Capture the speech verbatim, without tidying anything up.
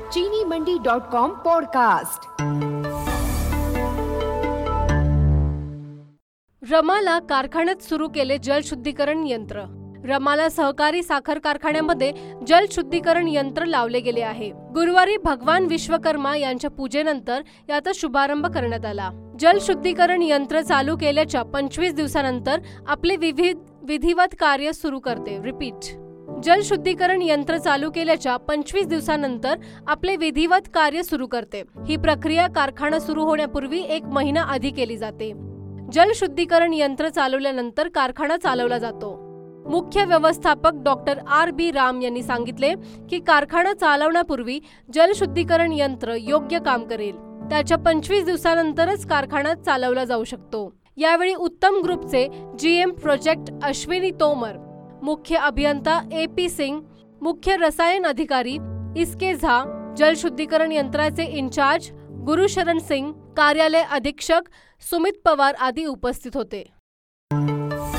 चीनी मंडी dot com podcast. रमाला कारखान्यात सुरू केले जलशुद्धीकरण यंत्र। रमाला सहकारी साखर कारखान्यामध्ये जलशुद्धीकरण यंत्र लावले गेले आहे। गुरुवारी भगवान विश्वकर्मा यांच्या पूजेनंतर याचा शुभारंभ करण्यात आला। जलशुद्धीकरण यंत्र चालू केल्याच्या पंचवीस दिवसानंतर आपले विविध विधिवत कार्य सुरू करते। रिपीट जलशुद्धीकरण यंत्र चालू केल्याच्या पंचवीस दिवसानंतर आपले विधिवत कार्य सुरू करते। ही प्रक्रिया कारखाना सुरू होण्यापूर्वी एक महिना आधी केली जाते। जलशुद्धीकरण यंत्र चालवल्यानंतर कारखाना चालवला जातो। मुख्य व्यवस्थापक डॉक्टर आर बी राम यांनी सांगितले की कारखाना चालवण्यापूर्वी जलशुद्धीकरण यंत्र योग्य काम करेल। त्याच्या पंचवीस दिवसानंतरच कारखाना चालवला जाऊ शकतो। यावेळी उत्तम ग्रुपचे जीएम प्रोजेक्ट अश्विनी तोमर, मुख्य अभियंता ए पी सिंग, मुख्य रसायन अधिकारी इसके झा, जलशुद्धीकरण यंत्राचे इंचार्ज गुरुशरण सिंग, कार्यालय अधीक्षक सुमित पवार आदी उपस्थित होते।